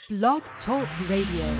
Blog Talk Radio.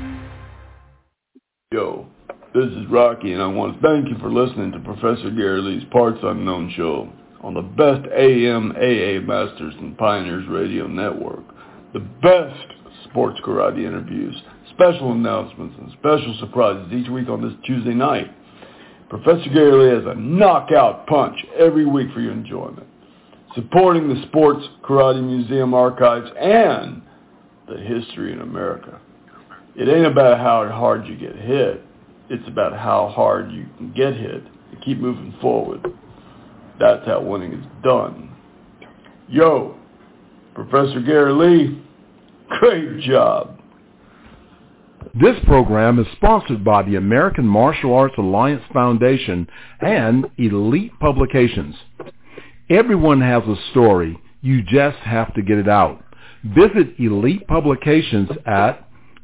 Yo, this is Rocky, and I want to thank you for listening to Professor Gary Lee's Parts Unknown show on the best AM AA Masters and Pioneers Radio Network. The best sports karate interviews, special announcements, and special surprises each week on this Tuesday night. Professor Gary Lee has a knockout punch every week for your enjoyment, supporting the Sports Karate Museum archives and the history in America. It ain't about how hard you get hit. It's about how hard you can get hit and keep moving forward. That's how winning is done. Yo, Professor Gary Lee, great job. This program is sponsored by the American Martial Arts Alliance Foundation and Elite Publications. Everyone has a story. You just have to get it out. Visit Elite Publications at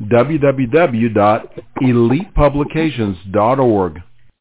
www.elitepublications.org.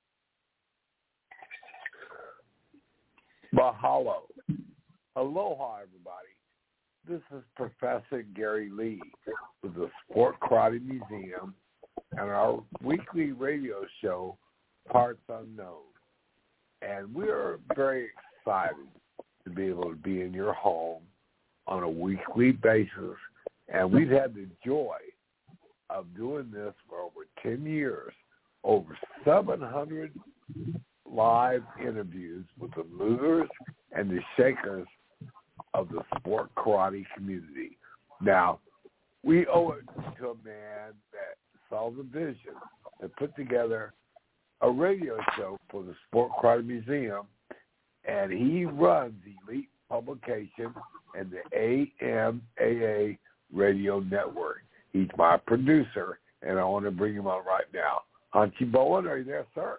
Mahalo. Aloha, everybody. This is Professor Gary Lee with the Sport Karate Museum and our weekly radio show, Parts Unknown. And we're very excited to be able to be in your home on a weekly basis. And we've had the joy of doing this for over 10 years, over 700 live interviews with the movers and the shakers of the sport karate community. Now, we owe it to a man that saw the vision and put together a radio show for the Sport Karate Museum, and he runs Elite Publication and the AMAA Radio Network. He's my producer, and I want to bring him on right now. Hunchy Bowen, are you there, sir?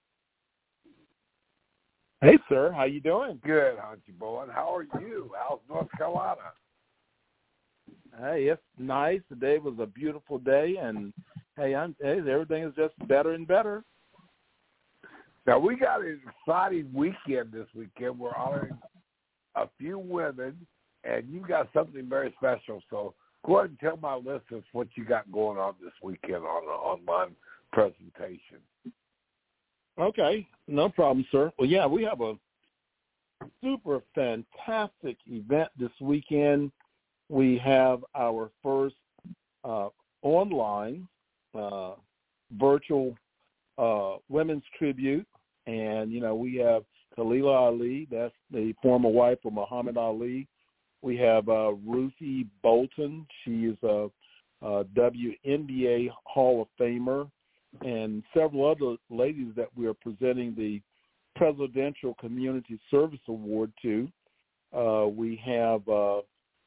Hey, sir. How you doing? Good, Hunchy Bowen. How are you? How's North Carolina? Hey, it's nice. Today was a beautiful day, and everything is just better and better. Now, we got an exciting weekend this weekend. We're honoring a few women, and you got something very special. So go ahead and tell my listeners what you got going on this weekend on an online presentation. Okay, no problem, sir. Well, yeah, we have a super fantastic event this weekend. We have our first online virtual women's tribute. And, we have Khalila Ali, that's the former wife of Muhammad Ali. We have Ruthie Bolton. She is a WNBA Hall of Famer, and several other ladies that we are presenting the Presidential Community Service Award to. We have the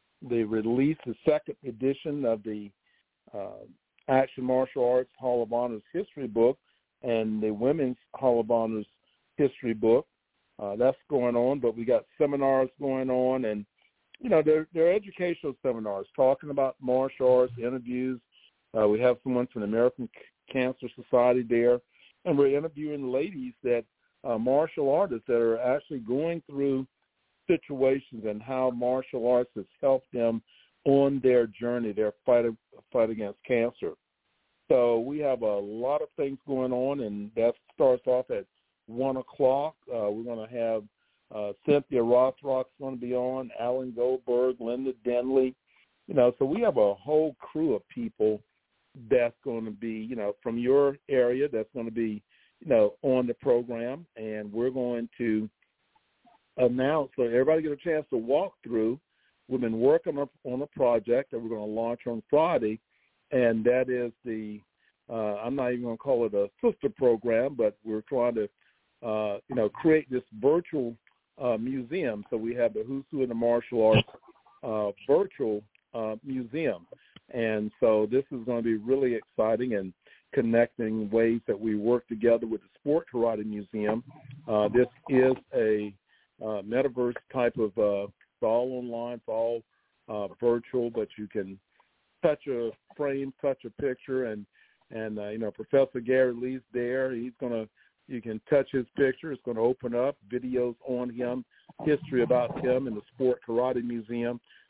second edition of the Action Martial Arts Hall of Honors history book and the Women's Hall of Honors history book. That's going on, but we got seminars going on, and they're educational seminars talking about martial arts, interviews. We have someone from the American Cancer Society there, and we're interviewing ladies that martial artists that are actually going through situations and how martial arts has helped them on their journey, their fight against cancer. So we have a lot of things going on, and that starts off at 1 o'clock. We're going to have Cynthia Rothrock's going to be on, Alan Goldberg, Linda Denley. So we have a whole crew of people that's going to be, from your area that's going to be, on the program. And we're going to announce so everybody get a chance to walk through. We've been working on a project that we're going to launch on Friday, and that is I'm not even going to call it a sister program, but we're trying to, create this virtual museum. So we have the Who's Who in the Martial Arts virtual museum. And so this is going to be really exciting and connecting ways that we work together with the Sport Karate Museum. This is a metaverse type of, it's all online, it's all virtual, but you can touch a frame, touch a picture, and Professor Gary Lee's there. You can touch his picture. It's going to open up videos on him, history about him in the Sport Karate Museum.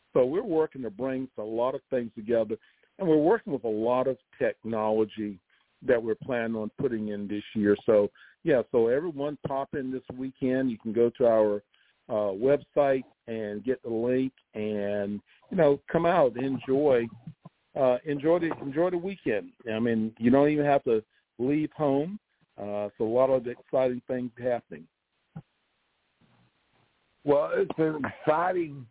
So we're working to bring a lot of things together, and we're working with a lot of technology that we're planning on putting in this year. So, yeah, so everyone pop in this weekend. You can go to our website and get the link and, come out and enjoy the weekend. I mean, you don't even have to leave home. So a lot of exciting things happening. Well, it's an exciting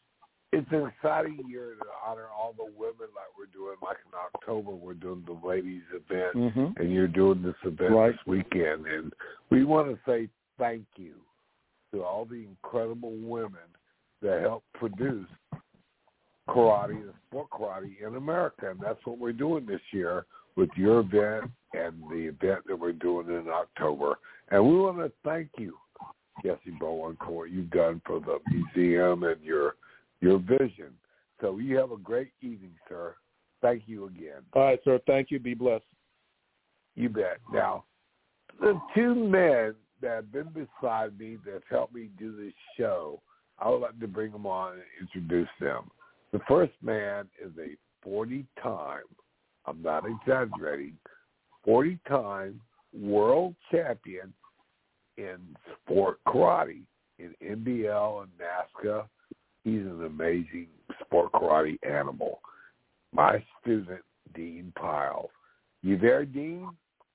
year to honor all the women like we're doing. Like in October, we're doing the ladies event, and you're doing this event this weekend. And we want to say thank you to all the incredible women that help produce karate and sport karate in America. And that's what we're doing this year with your event and the event that we're doing in October. And we want to thank you, Jesse Bowen, for what you've done for the museum and your vision. So you have a great evening, sir. Thank you again. All right, sir. Thank you. Be blessed. You bet. Now, the two men that have been beside me that helped me do this show, I would like to bring them on and introduce them. The first man is a 40-time, I'm not exaggerating, 40-time world champion in sport karate, in NBL and NASCA. He's an amazing sport karate animal. My student, Dean Piles. You there, Dean?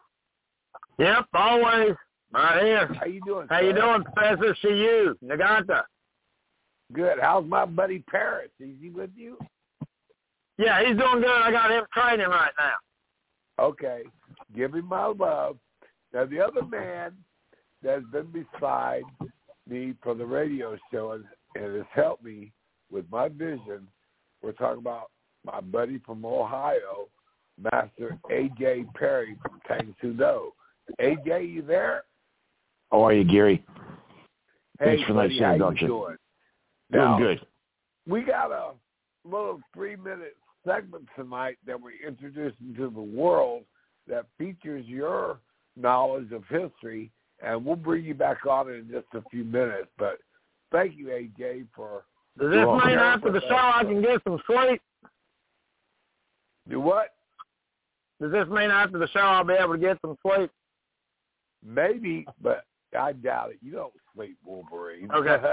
Yep, always. Right here. How you doing, How you doing, Professor? See you. Naganta. Good. How's my buddy Paris? Is he with you? Yeah, he's doing good. I got him training right now. Okay. Give him my love. Now, the other man that's been beside me for the radio show and has helped me with my vision, we're talking about my buddy from Ohio, Master A.J. Perry from Tang Soo Do. A.J., you there? How are you, Gary? Hey, thanks for buddy, that introduction. how you doing? Doing Now, good. We got a little 3-minute segment tonight that we're introducing to the world that features your knowledge of history, and we'll bring you back on in just a few minutes. But thank you, AJ, for... Does this mean after the show I can get some sleep? Do what? Does this mean after the show I'll be able to get some sleep? Maybe, but I doubt it. You don't sleep, Wolverine. Okay.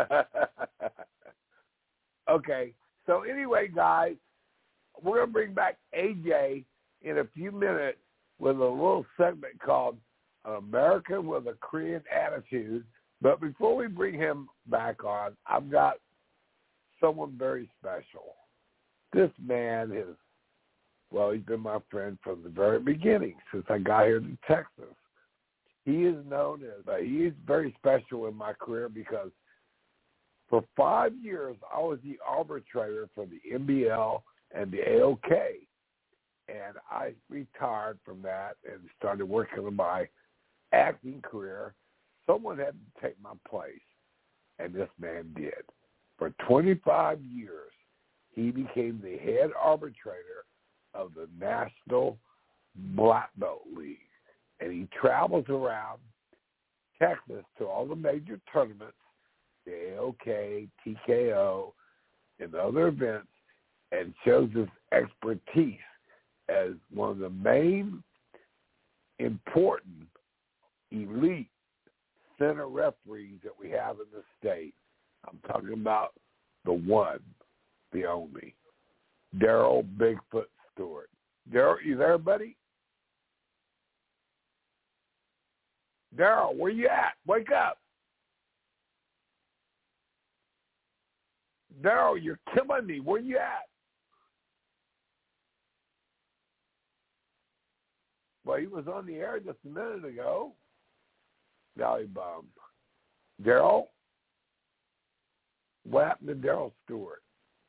Okay. So anyway, guys, we're going to bring back AJ in a few minutes with a little segment called American with a Korean Attitude. But before we bring him back on, I've got someone very special. This man is, well, he's been my friend from the very beginning since I got here to Texas. He is known as, he is very special in my career because for 5 years I was the arbitrator for the NBL and the AOK. And I retired from that and started working on my acting career. Someone had to take my place, and this man did. For 25 years, he became the head arbitrator of the National Black Belt League. And he travels around Texas to all the major tournaments, the AOK, TKO, and other events, and shows his expertise as one of the main important elite center referees that we have in the state. I'm talking about the one, the only, Daryl Bigfoot Stewart. Daryl, you there, buddy? Daryl, where you at? Wake up. Daryl, you're killing me. Where you at? Well, he was on the air just a minute ago. Now he bummed. Daryl? What happened to Daryl Stewart?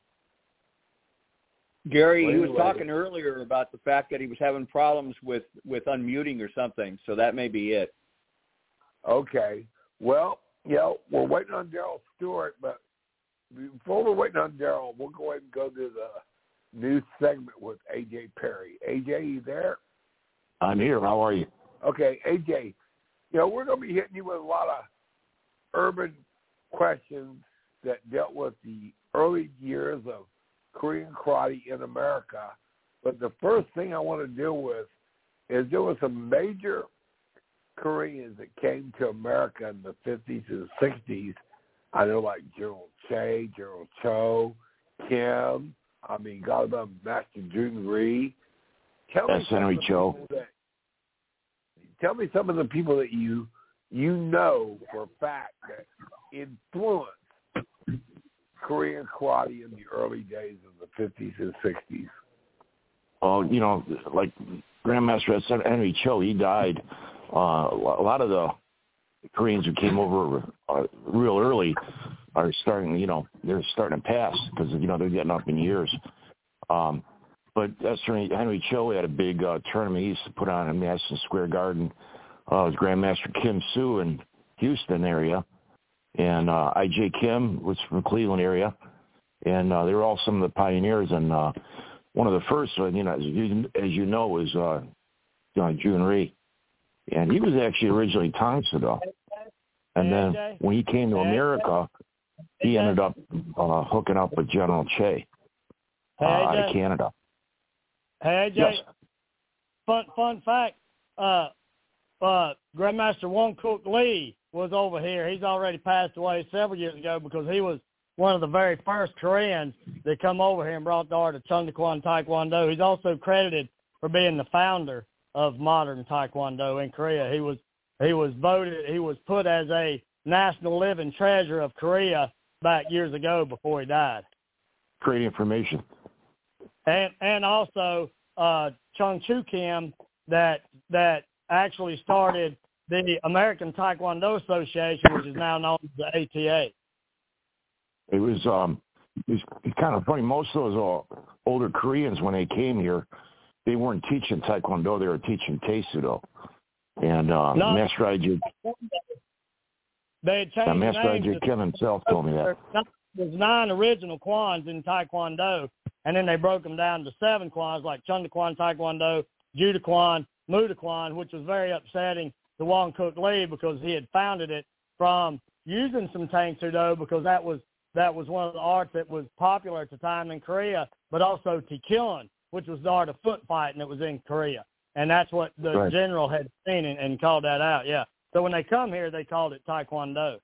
Gary, he was talking earlier about the fact that he was having problems with unmuting or something, so that may be it. Okay. Well, we're waiting on Daryl Stewart, but before we're waiting on Daryl, we'll go ahead and go to the new segment with A.J. Perry. A.J., you there? I'm here. How are you? Okay, A.J., we're going to be hitting you with a lot of urban questions that dealt with the early years of Korean karate in America. But the first thing I want to deal with is there were some major Koreans that came to America in the 50s and 60s. I know, like General Che, General Cho, Kim. I mean, God above Master Jun Rhee. That's Henry Cho. Tell me some of the people that you know for a fact that influenced Korean karate in the early days of the 50s and 60s. Oh, you know, like Grandmaster Henry Cho, he died. A lot of the Koreans who came over real early are starting, you know, they're starting to pass because, you know, they're getting up in years. But that's Henry Cho had a big tournament he used to put on in Madison Square Garden. It was Grandmaster Kim Soo in Houston area. And I.J. Kim was from Cleveland area. And they were all some of the pioneers. And one of the first, you know, as you know, was Jun Rhee. And he was actually originally Tang Soo. And then when he came to America, he ended up hooking up with General Che out of Canada. Hey, AJ, yes. Fun fact, Grandmaster Wong Cook Lee was over here. He's already passed away several years ago because he was one of the very first Koreans that come over here and brought the art of Chung Dakwon Taekwondo. He's also credited for being the founder of modern Taekwondo in Korea. He was put as a national living treasure of Korea back years ago before he died. Great information. And also Chung Choo Kim that actually started the American Taekwondo Association, which is now known as the ATA. It was kind of funny. Most of those older Koreans, when they came here, they weren't teaching Taekwondo; they were teaching Tae-Sudo. And Master I.J. They had changed Master names. I.J. Kim himself told me that. There's 9 original Kwans in Taekwondo, and then they broke them down to 7 Kwans, like Chung Dakwon Taekwondo, Judo Kwan, Muda Kwan, which was very upsetting to Wong Cook Lee because he had founded it from using some Tang Soo-Do because that was one of the arts that was popular at the time in Korea, but also Taekyon, which was the art of foot fighting that was in Korea. And that's what the general had seen and called that out, yeah. So when they come here, they called it Taekwondo.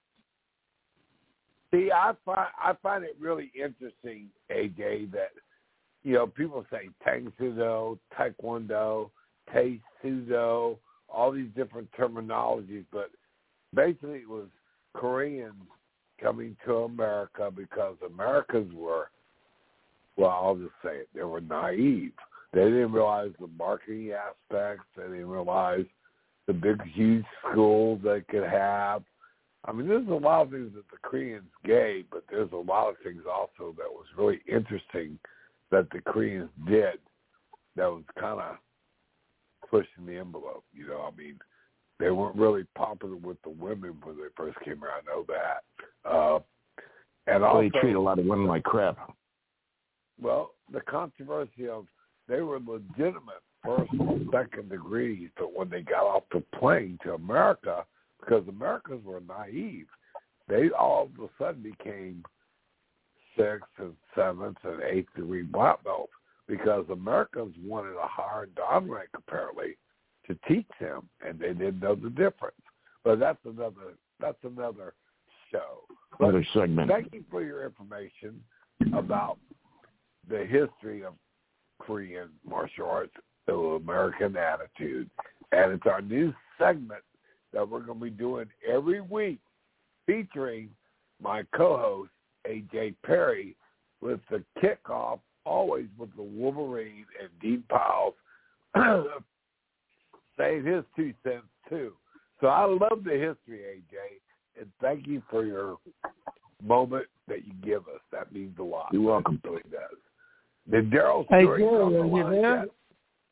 See, I find it really interesting, AJ, that, you know, people say Tang Soo-Do, Taekwondo, Tae-Sudo, all these different terminologies, but basically it was Koreans coming to America because Americans were, well, I'll just say it, they were naive. They didn't realize the marketing aspects. They didn't realize the big, huge schools they could have. I mean, there's a lot of things that the Koreans gave, but there's a lot of things also that was really interesting that the Koreans did that was kind of pushing the envelope. You know, I mean, they weren't really popular with the women when they first came here. I know that. And also, they treat a lot of women like crap. Well, the controversy of they were legitimate first and second degrees, but when they got off the plane to America, because Americans were naive, they all of a sudden became 6th and 7th and 8th degree black belts because Americans wanted a higher dan rank apparently to teach them, and they didn't know the difference. But that's another show. Another segment. Thank you for your information about the history of Korean martial arts, the American attitude. And it's our new segment that we're going to be doing every week featuring my co-host, A.J. Perry, with the kickoff, always with the Wolverine and Dean Powell saying his 2 cents, too. So I love the history, A.J., and thank you for your moment that you give us. That means a lot. You're welcome. It really does. Did Daryl Hey, Stewart Gary, come are on you like there? that?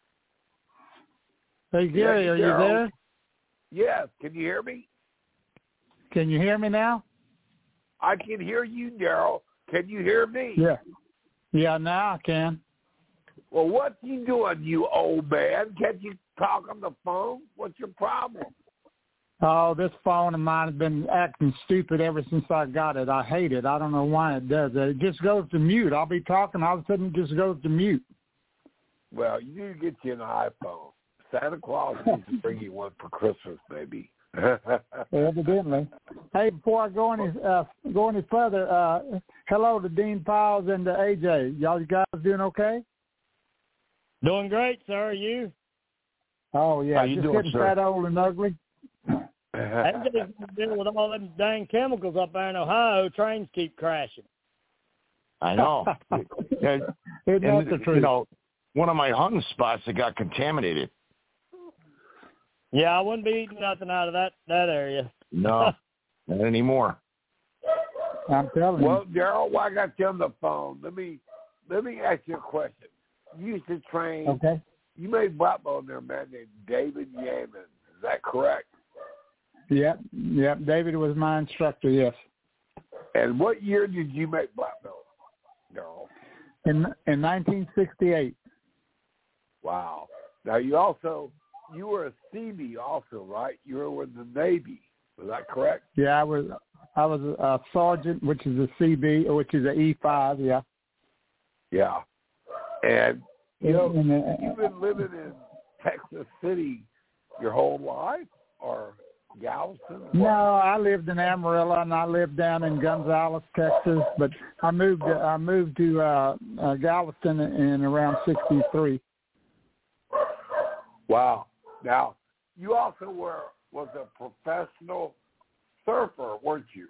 Hey, Gary, Yeah, are you Daryl. there? Yes. Can you hear me? Can you hear me now? I can hear you, Daryl. Can you hear me? Yeah. Yeah, now I can. Well, what you doing, you old man? Can't you talk on the phone? What's your problem? Oh, this phone of mine has been acting stupid ever since I got it. I hate it. I don't know why it does that. It just goes to mute. I'll be talking, all of a sudden it just goes to mute. Well, you need to get you an iPhone. Santa Claus needs to bring you one for Christmas, maybe. Evidently. Hey, before I go any further, hello to Dean Piles and to AJ. Y'all guys doing okay? Doing great, sir. You? Oh, yeah. How you Just doing, getting sir? fat, old, and ugly. AJ's dealing with all them dang chemicals up there in Ohio. Trains keep crashing. I know. Isn't that the truth? You know, one of my hunting spots that got contaminated. Yeah, I wouldn't be eating nothing out of that area. No, not anymore. I'm telling you. Well, Daryl, while I got you on the phone, let me ask you a question. You used to train. Okay. You made black belt under a man named David Yeaman. Is that correct? Yep. David was my instructor, yes. And what year did you make black belt, Daryl? In 1968. Wow. Now, you were a CB also, right? You were with the Navy. Was that correct? Yeah, I was a sergeant, which is a CB, which is an E5, yeah. Yeah. And, you've And been living in Texas City your whole life, or Galveston? no, I lived in Amarillo, and I lived down in Gonzales, Texas, but I moved to Galveston in around 63. Wow. Now, you also was a professional surfer, weren't you?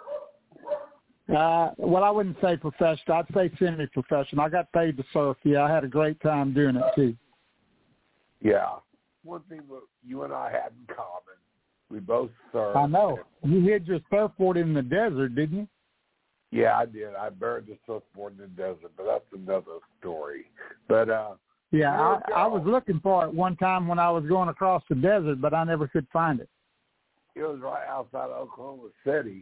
Well, I wouldn't say professional. I'd say semi-professional. I got paid to surf. Yeah, I had a great time doing it, too. Yeah. One thing that you and I had in common, we both surfed. I know. You hid your surfboard in the desert, didn't you? Yeah, I did. I buried the surfboard in the desert, but that's another story. But yeah, I was looking for it one time when I was going across the desert, but I never could find it. It was right outside of Oklahoma City.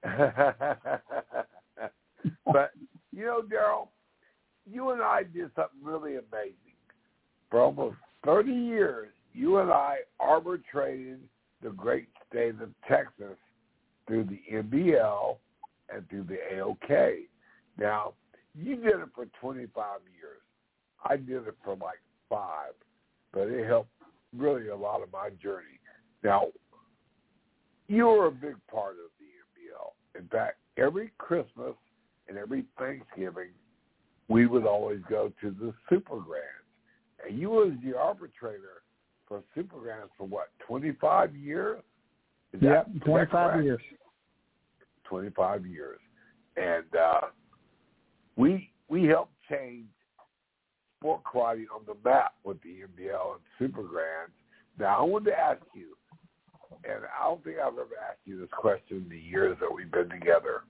But, Daryl, you and I did something really amazing. For almost 30 years, you and I arbitrated the great state of Texas through the NBL and through the AOK. Now, you did it for 25 years. I did it for like 5, but it helped really a lot of my journey. Now, you were a big part of the NBL. In fact, every Christmas and every Thanksgiving, we would always go to the Super Grands. And you was the arbitrator for Super Grands for what, 25 years? Yep, 25 years. 25 years. And we helped change sport karate on the map with the NBL and Super Grands. Now, I wanted to ask you, and I don't think I've ever asked you this question in the years that we've been together.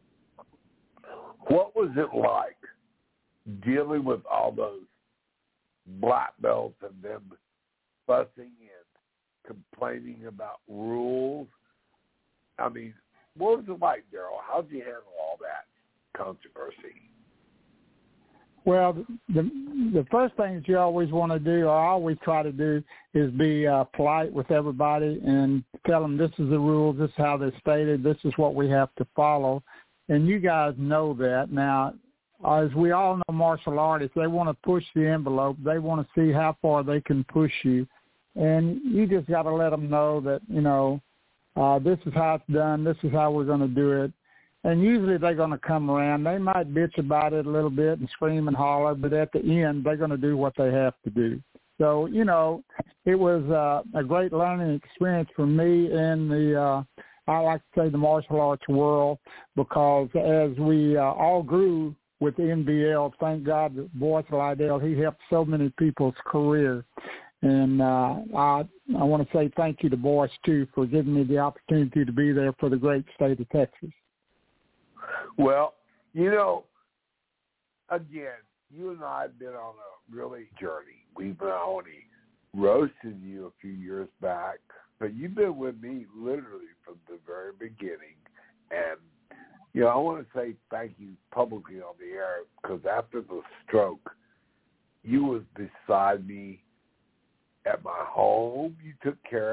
What was it like dealing with all those black belts and them fussing and complaining about rules? I mean, what was it like, Daryl? How did you handle all that controversy? Well, the first thing that you always want to do, or I always try to do, is be polite with everybody and tell them this is the rules, this is how they're stated, this is what we have to follow. And you guys know that. Now, as we all know, martial artists, they want to push the envelope. They want to see how far they can push you. And you just got to let them know that, this is how it's done, this is how we're going to do it. And usually they're going to come around. They might bitch about it a little bit and scream and holler, but at the end, they're going to do what they have to do. So, it was a great learning experience for me in the, I like to say, the martial arts world, because as we all grew with the NBL, thank God that Boyce Lydell, he helped so many people's career. And I want to say thank you to Boyce, too, for giving me the opportunity to be there for the great state of Texas. Well, again, you and I have been on a really journey. We've not only roasted you a few years back, but you've been with me literally from the very beginning. And, I want to say thank you publicly on the air, because after the stroke, you was beside me at my home. You took care of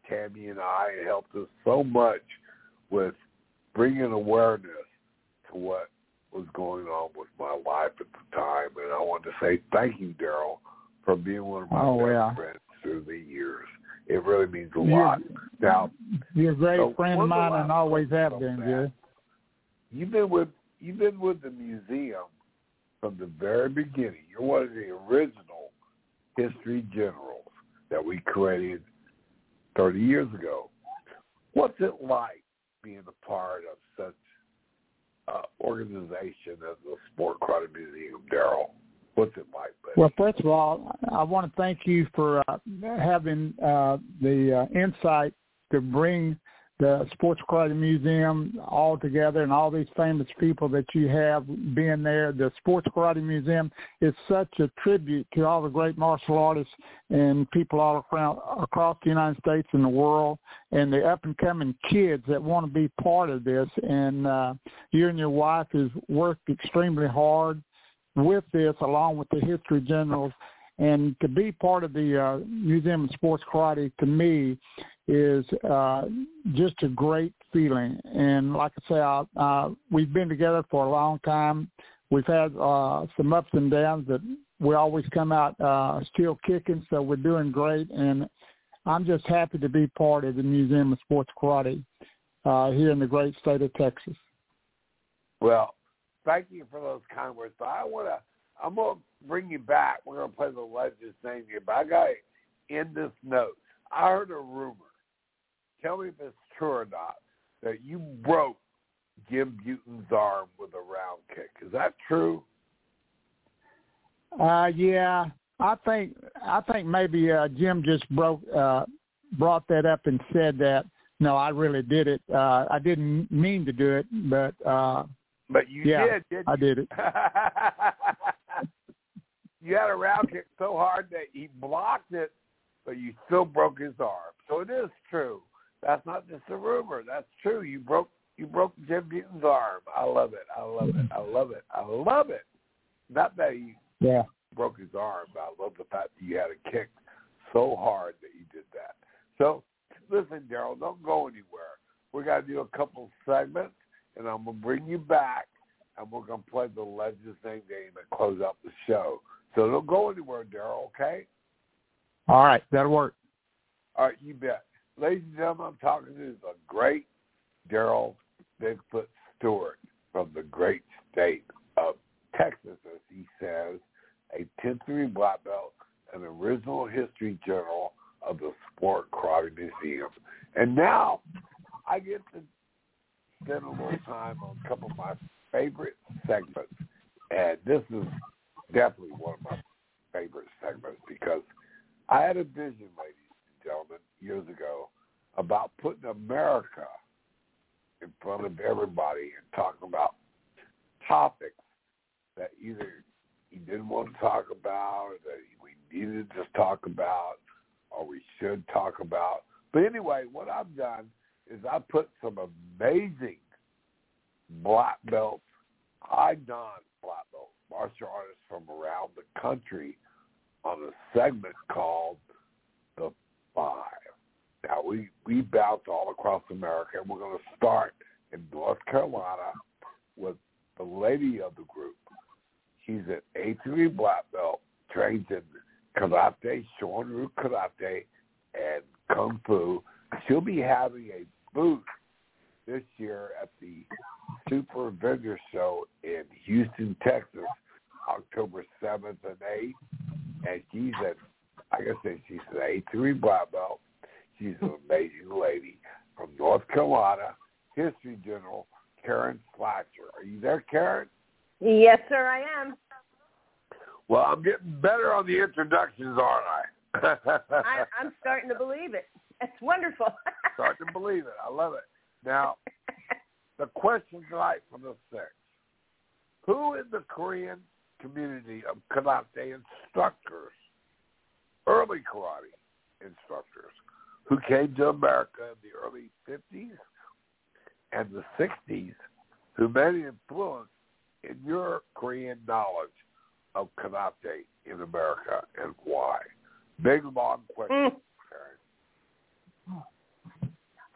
Tammy and I. It helped us so much with bringing awareness to what was going on with my life at the time. And I want to say thank you, Daryl, for being one of my best friends through the years. It really means a lot. Now, you're a great friend of mine and always have been, Jerry. You've been with the museum from the very beginning. You're one of the original history generals that we created 30 years ago. What's it like being a part of such organization as the Sport Karate Museum, Daryl? What's it like, buddy? Well, first of all, I want to thank you for having the insight to bring the Sports Karate Museum all together and all these famous people that you have being there. The Sports Karate Museum is such a tribute to all the great martial artists and people all across the United States and the world, and the up-and-coming kids that want to be part of this. And you and your wife has worked extremely hard with this, along with the history generals. And to be part of the Museum of Sports Karate, to me, is just a great feeling. And like I say, we've been together for a long time. We've had some ups and downs, but we always come out still kicking, so we're doing great. And I'm just happy to be part of the Museum of Sports Karate here in the great state of Texas. Well, thank you for those kind words. But I'm going to bring you back. We're going to play the Legends name here, but I got to end this note. I heard a rumor. Tell me if it's true or not, that you broke Jim Buten's arm with a round kick. Is that true? Yeah. I think maybe Jim just brought that up and said that. No, I really did it. I didn't mean to do it, but you did, didn't I did it. You had a round kick so hard that he blocked it, but you still broke his arm. So it is true. That's not just a rumor. That's true. You broke Jim Buten's arm. I love it. I love it. I love it. I love it. Not that he broke his arm, but I love the fact that you had a kick so hard that you did that. So listen, Daryl, don't go anywhere. We got to do a couple segments, and I'm going to bring you back, and we're going to play the Legends Name game and close out the show. So don't go anywhere, Daryl, okay? All right, that'll work. All right, you bet. Ladies and gentlemen, I'm talking to the great Daryl Bigfoot Stewart from the great state of Texas, as he says, a 10th degree black belt, an original history journal of the Sport Karate Museum. And now I get to spend a little time on a couple of my favorite segments. And this is definitely one of my favorite segments because I had a vision, ladies and gentlemen, years ago about putting America in front of everybody and talking about topics that either he didn't want to talk about or that we needed to talk about or we should talk about. But anyway, what I've done is I put some amazing black belts, high dan black belts, martial artists from around the country on a segment called The Five. Now, we bounce all across America, and we're going to start in North Carolina with the lady of the group. She's an 8th degree black belt, trains in karate, Shorin-ryu karate, and kung fu. She'll be having a booth this year at the Super Vendor Show in Houston, Texas, October 7th and 8th. And she's an 8th degree black belt. She's an amazing lady from North Carolina, history general, Karen Slatcher. Are you there, Karen? Yes, sir, I am. Well, I'm getting better on the introductions, aren't I? I'm starting to believe it. That's wonderful. Starting to believe it. I love it. Now, the question tonight from the six. Who in the Korean community of karate instructors, early karate instructors, who came to America in the early 50s and the 60s, who made an influence in your Korean knowledge of karate in America and why? Big, long question, Karen.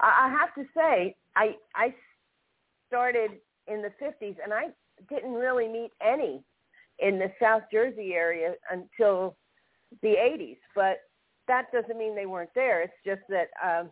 I have to say, I started in the 50s, and I didn't really meet any in the South Jersey area until the 80s. But that doesn't mean they weren't there. It's just that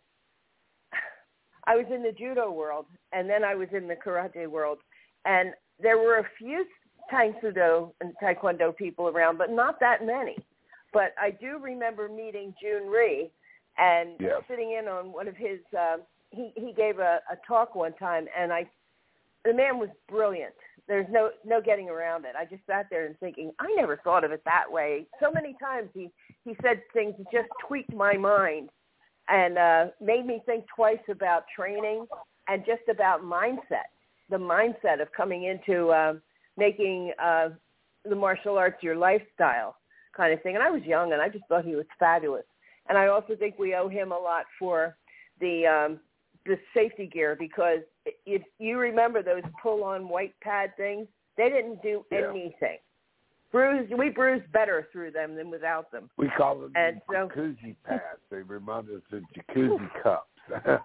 I was in the judo world, and then I was in the karate world. And there were a few Tang Soo Do and Taekwondo people around, but not that many. But I do remember meeting Jun Rhee and sitting in on one of his he gave a talk one time, and the man was brilliant. There's no getting around it. I just sat there and thinking, I never thought of it that way. So many times he said things that just tweaked my mind and made me think twice about training and just about mindset, the mindset of coming into making the martial arts your lifestyle kind of thing. And I was young, and I just thought he was fabulous. And I also think we owe him a lot for the safety gear, because if you remember those pull-on white pad things, they didn't do anything. We bruised better through them than without them. We call them jacuzzi pads. They remind us of jacuzzi cups.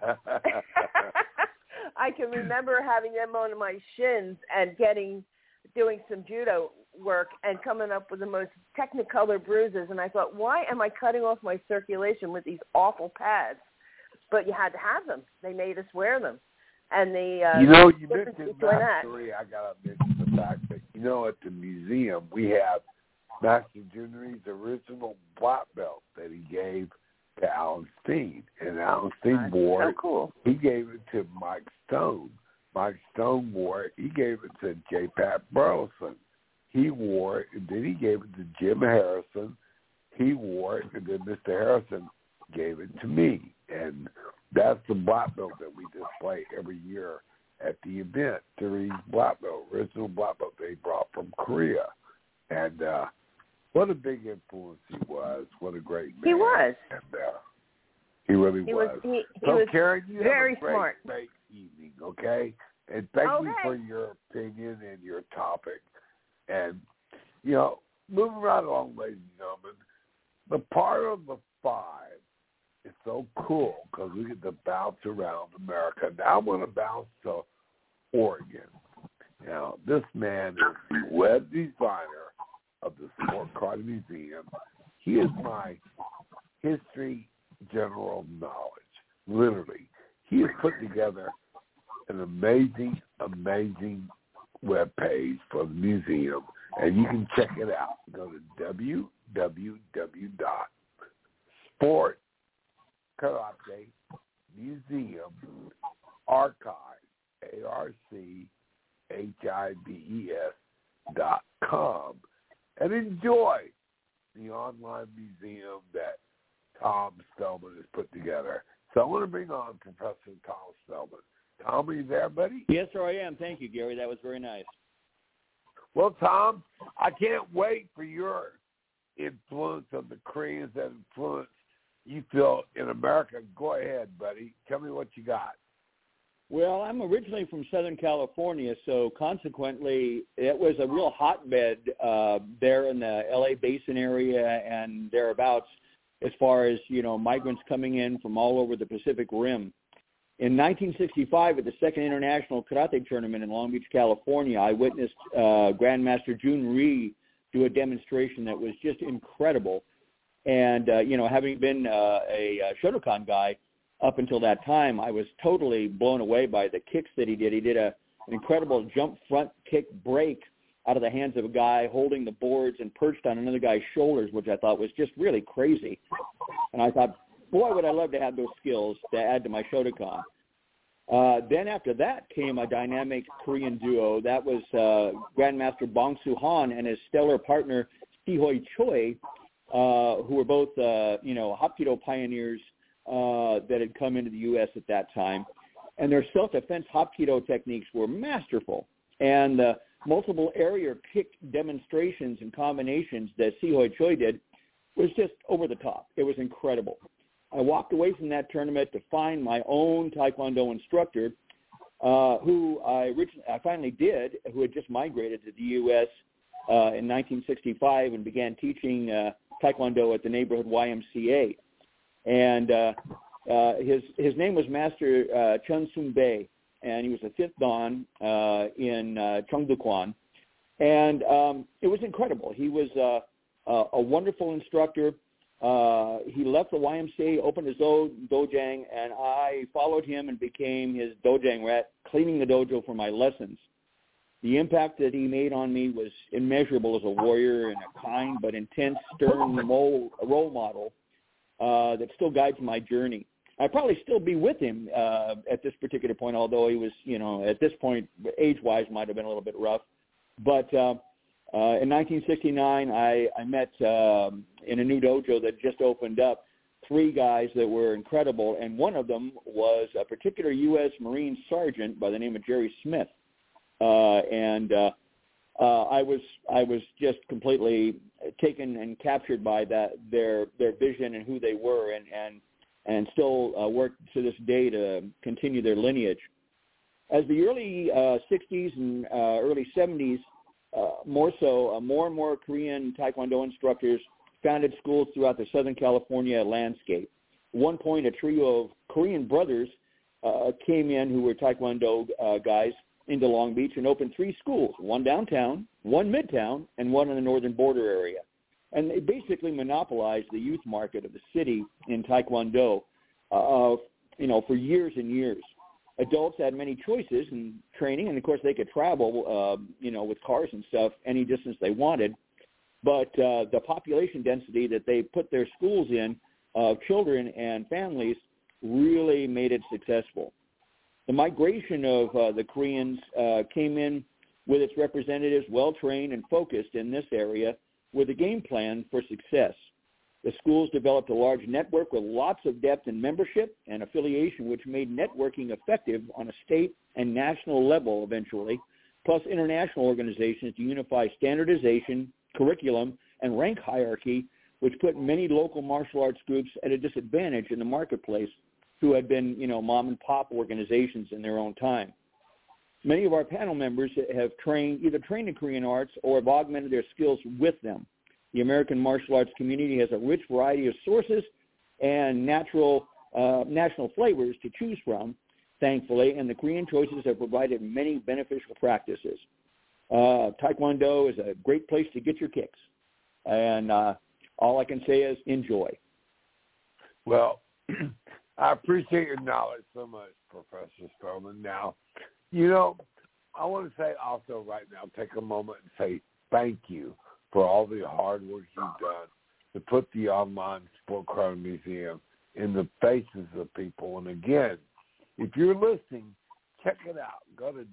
I can remember having them on my shins and doing some judo work and coming up with the most technicolor bruises. And I thought, why am I cutting off my circulation with these awful pads? But you had to have them. They made us wear them. And the you mentioned mastery. I got to mention the fact that, at the museum, we have Master Jun Rhee's original black belt that he gave to Alan Steen. And Alan Steen wore it. So cool. He gave it to Mike Stone. Mike Stone wore it. He gave it to J. Pat Burleson. He wore it, and then he gave it to Jim Harrison. He wore it, and then Mr. Harrison gave it to me. And that's the black belt that we display every year at the event. Therese black belt, original black belt they brought from Korea. And what a big influence he was. What a great man. He was. And he really was. He so, was Karen, you very have a great, smart. great evening, okay? And thank you for your opinion and your topic. And, moving right along, ladies and gentlemen, the part of the 5 is so cool because we get to bounce around America. Now I want to bounce to Oregon. Now, this man is the web designer of the Sport Karate Museum. He is my history general knowledge, literally. He has put together an amazing, amazing web page for the museum, and you can check it out. Go to www.sportkaratemuseum.com and enjoy the online museum that Tom Spellman has put together. So I want to bring on Professor Tom Spellman. Tom, are you there, buddy? Yes, sir, I am. Thank you, Gary. That was very nice. Well, Tom, I can't wait for your influence of the Koreans that influence you feel in America. Go ahead, buddy. Tell me what you got. Well, I'm originally from Southern California, so consequently, it was a real hotbed there in the L.A. Basin area and thereabouts as far as, migrants coming in from all over the Pacific Rim. In 1965, at the Second International Karate Tournament in Long Beach, California, I witnessed Grandmaster Jun Rhee do a demonstration that was just incredible. And, having been a Shotokan guy up until that time, I was totally blown away by the kicks that he did. He did an incredible jump front kick break out of the hands of a guy holding the boards and perched on another guy's shoulders, which I thought was just really crazy. And I thought, boy, would I love to have those skills to add to my Shotokan. Then after that came a dynamic Korean duo. That was Grandmaster Bong Soo Han and his stellar partner, Si-Hoi Choi, who were both, Hapkido pioneers that had come into the U.S. at that time. And their self-defense Hapkido techniques were masterful. And the multiple area kick demonstrations and combinations that Si-Hoi Choi did was just over the top. It was incredible. I walked away from that tournament to find my own Taekwondo instructor, who I finally did, who had just migrated to the U.S. In 1965 and began teaching Taekwondo at the neighborhood YMCA. And his name was Master Chun Soon Bae, and he was the 5th Dan in Cheongdu-kwan. And it was incredible. He was a wonderful instructor. He left the YMCA, opened his dojang, and I followed him and became his dojang rat, cleaning the dojo for my lessons. The impact that he made on me was immeasurable as a warrior and a kind but intense, stern role model that still guides my journey. I'd probably still be with him at this particular point, although he was, at this point, age-wise, might have been a little bit rough. But in 1969, I met in a new dojo that just opened up 3 guys that were incredible, and one of them was a particular U.S. Marine sergeant by the name of Jerry Smith. I was just completely taken and captured by their vision and who they were, and still work to this day to continue their lineage. As the early 60s and early 70s, more and more Korean Taekwondo instructors founded schools throughout the Southern California landscape. At one point, a trio of Korean brothers came in who were Taekwondo guys into Long Beach and opened 3 schools, one downtown, one midtown, and one in the northern border area. And they basically monopolized the youth market of the city in Taekwondo, for years and years. Adults had many choices in training, and of course they could travel, with cars and stuff any distance they wanted. But the population density that they put their schools in, children and families, really made it successful. The migration of the Koreans came in with its representatives well-trained and focused in this area with a game plan for success. The schools developed a large network with lots of depth in membership and affiliation, which made networking effective on a state and national level eventually, plus international organizations to unify standardization, curriculum, and rank hierarchy, which put many local martial arts groups at a disadvantage in the marketplace who had been, mom-and-pop organizations in their own time. Many of our panel members have either trained in Korean arts or have augmented their skills with them. The American martial arts community has a rich variety of sources and national flavors to choose from, thankfully, and the Korean choices have provided many beneficial practices. Taekwondo is a great place to get your kicks, and all I can say is enjoy. Well, I appreciate your knowledge so much, Professor Spellman. Now, I want to say also right now, take a moment and say thank you for all the hard work you've done to put the online Sport Karate Museum in the faces of people. And again, if you're listening, check it out. Go to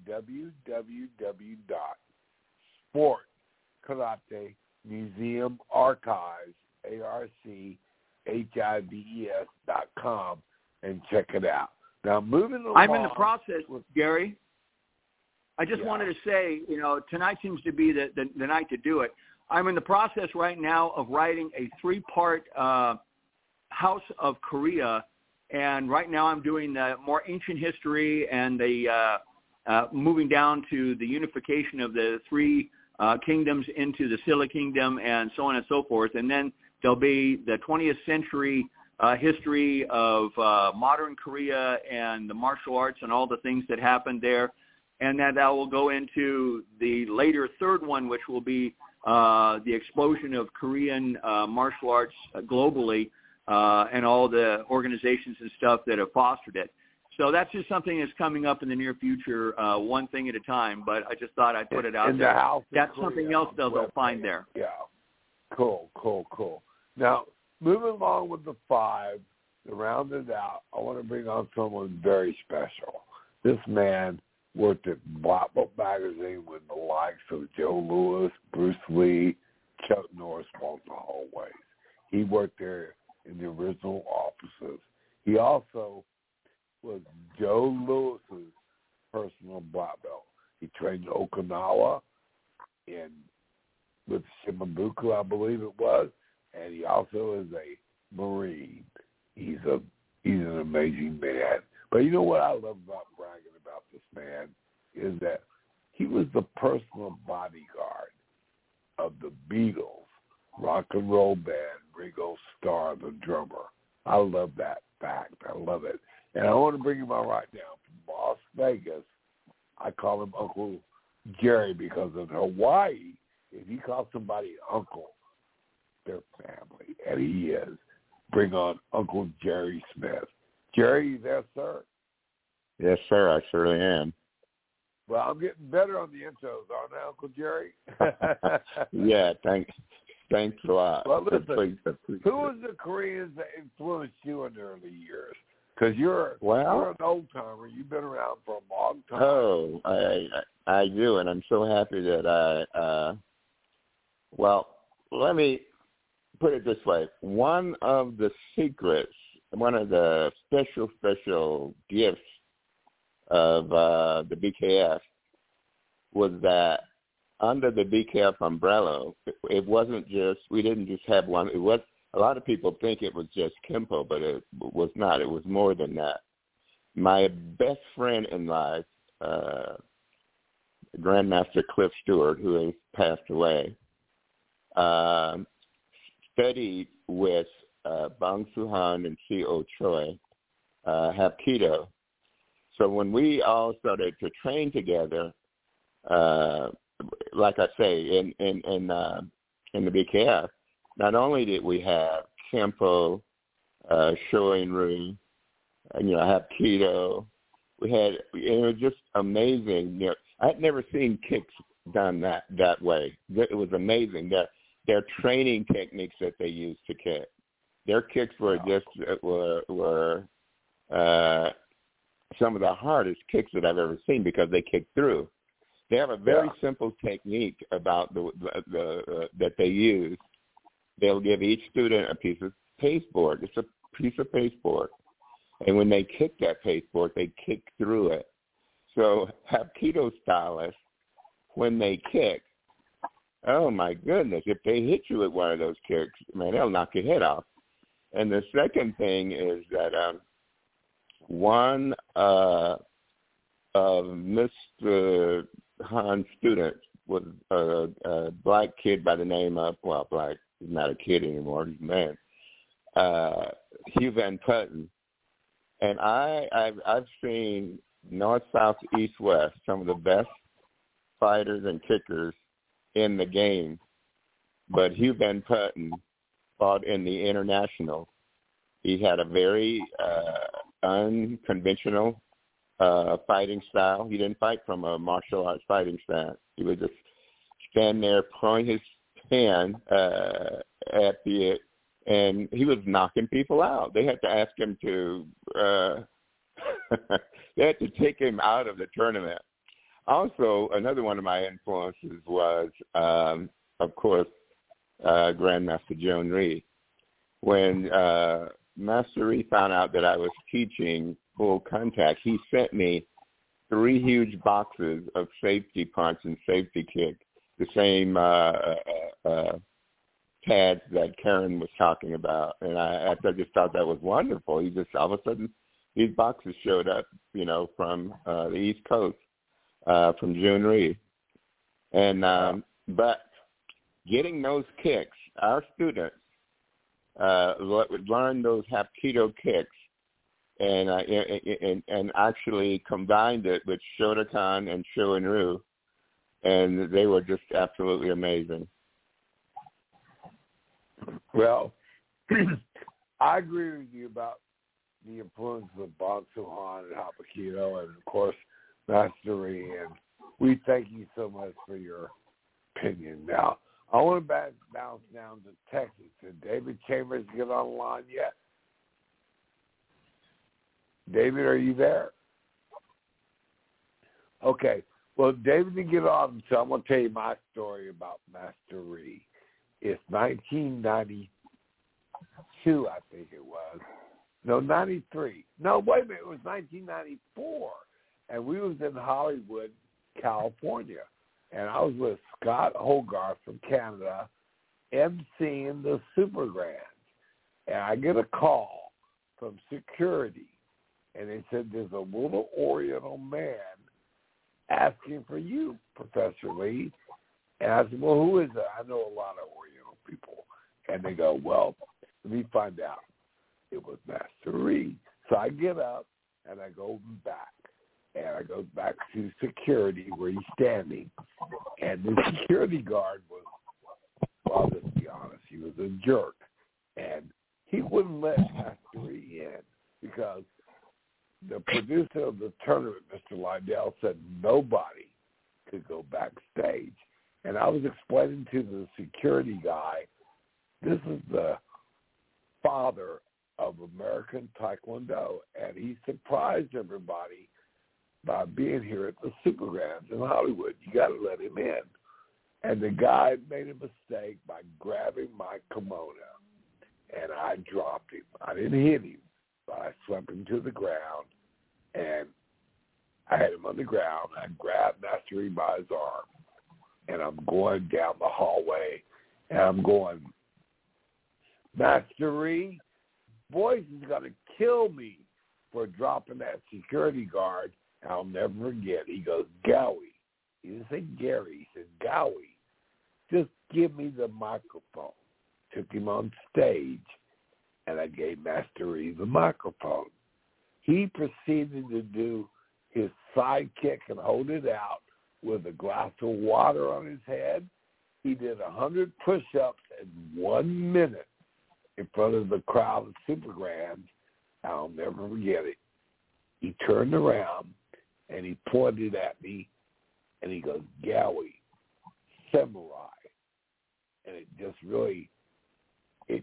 www.sportkarate.com and check it out. Now, moving along. I'm in the process, Gary. I just wanted to say, tonight seems to be the night to do it. I'm in the process right now of writing a 3-part House of Korea, and right now I'm doing the more ancient history and the moving down to the unification of the 3 kingdoms into the Silla Kingdom and so on and so forth. And then there'll be the 20th century history of modern Korea and the martial arts and all the things that happened there. And that will go into the later 3rd one, which will be the explosion of Korean martial arts globally and all the organizations and stuff that have fostered it. So that's just something that's coming up in the near future, one thing at a time. But I just thought I'd put it out there. That's something else they'll find there. Yeah. Cool. Now, moving along with the 5, to round it out, I want to bring on someone very special. This man worked at Black Book Magazine with the likes of Joe Louis, Bruce Lee, Chuck Norris walked the hallways. He worked there in the original offices. He also was Joe Louis's personal black belt. He trained in Okinawa with Shimabuku, I believe it was, and he also is a Marine. He's an amazing man. But you know what I love about bragging about this man is that he was the personal bodyguard of the Beatles, rock and roll band, Ringo Starr, the drummer. I love that fact. I love it. And I want to bring him on right now from Las Vegas. I call him Uncle Jerry because in Hawaii, if you call somebody uncle, they're family, and he is. Bring on Uncle Jerry Smith. Jerry, you there, sir? Yes, sir, I surely am. Well, I'm getting better on the intros, aren't I, Uncle Jerry? Yeah, thanks a lot. Well, listen, who was the Koreans that influenced you in the early years? Because you're an old-timer. You've been around for a long time. Oh, I do, and I'm so happy that well, let me put it this way. One of the secrets, one of the special gifts of the BKF was that under the BKF umbrella, it wasn't just, we didn't just have one. It was, a lot of people think it was just Kempo, but it was not. It was more than that. My best friend in life, Grandmaster Cliff Stewart, who has passed away, studied with Bang Soo-han and C.O. Choi, Hapkido. So when we all started to train together, like I say, in the BKF, not only did we have Kempo, Shoin-ryu, Hapkido, it was just amazing. You know, I had never seen kicks done that way. It was amazing. Their training techniques that they used to kick. Their kicks were some of the hardest kicks that I've ever seen because they kick through. They have a very simple technique about that they use. They'll give each student a piece of pasteboard. It's a piece of pasteboard. And when they kick that pasteboard, they kick through it. So Hapkido stylists, when they kick, oh my goodness, if they hit you with one of those kicks, man, they'll knock your head off. And the second thing is that one of Mr. Han's students was a black kid by the name of, well, black, he's not a kid anymore, he's a man, Hugh Van Putten. And I've seen north, south, east, west, some of the best fighters and kickers in the game. But Hugh Van Putten fought in the international. He had a very unconventional fighting style. He didn't fight from a martial arts fighting style. He would just stand there, point his hand at the, and he was knocking people out. They had to ask him to, they had to take him out of the tournament. Also, another one of my influences was, of course, Grandmaster Joan Rhee. When Master Rhee found out that I was teaching full contact, he sent me 3 huge boxes of safety punch and safety kick, the same pads that Karen was talking about. And I just thought that was wonderful. He just, all of a sudden, these boxes showed up, from the East Coast, from Joan Rhee. And but getting those kicks, our students learn those Hapkido kicks, and actually combined it with Shotokan and Shoin-ryu, and they were just absolutely amazing. Well, I agree with you about the influence of Bang Soo-han and Hapkido, and of course Master Rhee, and we thank you so much for your opinion. Now, I want to bounce down to Texas. Did David Chambers get on the line yet? David, are you there? Okay. Well, David didn't get on, so I'm going to tell you my story about Master Rhee. It's 1992, I think it was. No, 93. No, wait a minute. It was 1994. And we was in Hollywood, California. And I was with Scott Hogarth from Canada, emceeing the Super Grands. And I get a call from security. And they said, there's a little Oriental man asking for you, Professor Lee. And I said, well, who is that? I know a lot of Oriental people. And they go, well, let me find out. It was Master Rhee. So I get up, and I go back. And I go back to security where he's standing. And the security guard was, well, let's be honest, he was a jerk. And he wouldn't let Mastery in because the producer of the tournament, Mr. Lydell, said nobody could go backstage. And I was explaining to the security guy, this is the father of American Taekwondo, and he surprised everybody by being here at the Super Grands in Hollywood. You got to let him in. And the guy made a mistake by grabbing my kimono, and I dropped him. I didn't hit him, but I swept him to the ground, and I had him on the ground. I grabbed Mastery by his arm, and I'm going down the hallway, and I'm going, Mastery, Boyce is going to kill me for dropping that security guard. I'll never forget. He goes, Gowie. He didn't say Gary. He said, Gowie, just give me the microphone. Took him on stage, and I gave Mastery the microphone. He proceeded to do his sidekick and hold it out with a glass of water on his head. He did 100 push-ups in 1 minute in front of the crowd at Super Grands. I'll never forget it. He turned around, and he pointed at me, and he goes, Gowie, samurai. And it just really, it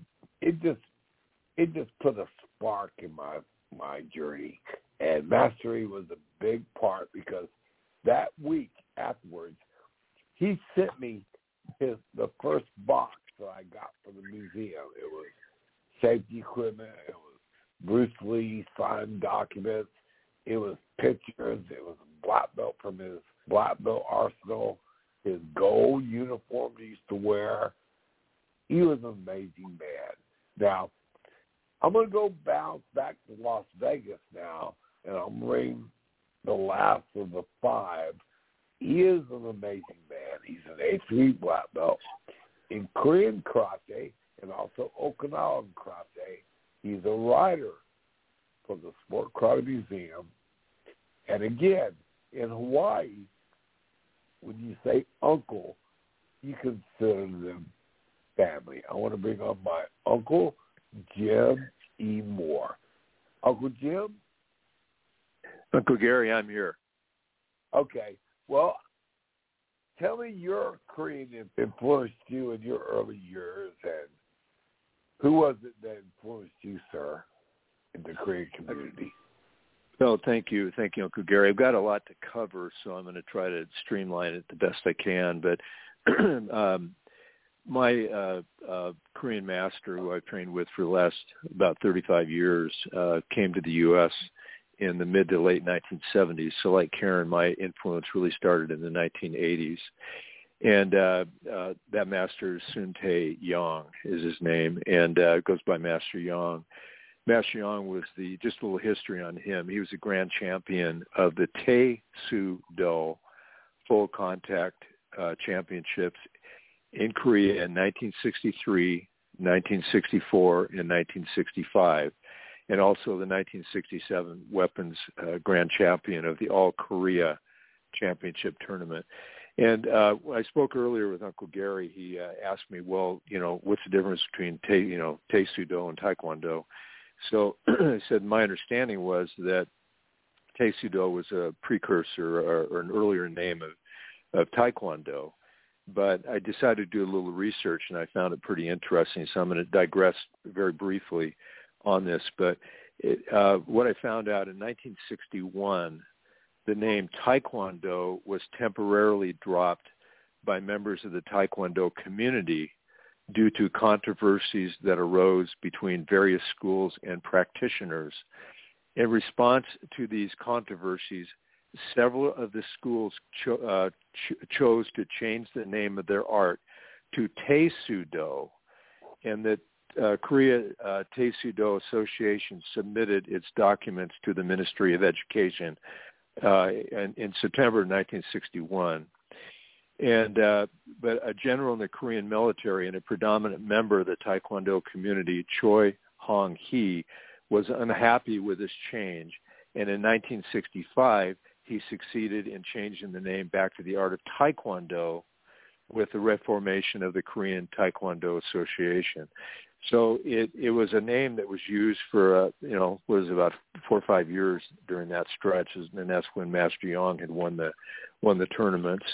just put a spark in my journey. And Mastery was a big part because that week afterwards, he sent me the first box that I got from the museum. It was safety equipment. It was Bruce Lee signed documents. It was pictures. It was a black belt from his black belt arsenal, his gold uniform he used to wear. He was an amazing man. Now, I'm going to go bounce back to Las Vegas now, and I'm bring the last of the 5. He is an amazing man. He's an A3 black belt in Korean karate and also Okinawan karate. He's a writer for the Sport Karate Museum. And again, in Hawaii, when you say uncle, you consider them family. I want to bring on my uncle, Jim E. Moore. Uncle Jim? Uncle Gary, I'm here. Okay. Well, tell me your Korean influenced you in your early years, and who was it that influenced you, sir, in the Korean community? No, thank you, Uncle Gary. I've got a lot to cover, so I'm going to try to streamline it the best I can. But my Korean master, who I've trained with for the last about 35 years, came to the U.S. in the mid to late 1970s. So like Karen, my influence really started in the 1980s. And that master, Sun Tae Yong, is his name, and goes by Master Yong. Master Yong was just a little history on him. He was a grand champion of the Tae-Soo-Do full contact championships in Korea in 1963, 1964, and 1965, and also the 1967 weapons grand champion of the All Korea Championship tournament. And when I spoke earlier with Uncle Gary, he asked me, well, what's the difference between Tae-Soo-Do and Taekwondo? So I said my understanding was that Tae-Soo-Do was a precursor or an earlier name of Taekwondo. But I decided to do a little research, and I found it pretty interesting. So I'm going to digress very briefly on this. But what I found out in 1961, the name Taekwondo was temporarily dropped by members of the Taekwondo community due to controversies that arose between various schools and practitioners. In response to these controversies, several of the schools chose to change the name of their art to Tae-Soo-Do, and the Korea Tae-Soo-Do Association submitted its documents to the Ministry of Education in September 1961. But a general in the Korean military and a predominant member of the Taekwondo community, Choi Hong-hee, was unhappy with this change. And in 1965, he succeeded in changing the name back to the art of Taekwondo with the reformation of the Korean Taekwondo Association. So it was a name that was used for, was about 4 or 5 years during that stretch, and that's when Master Yang had won the tournaments.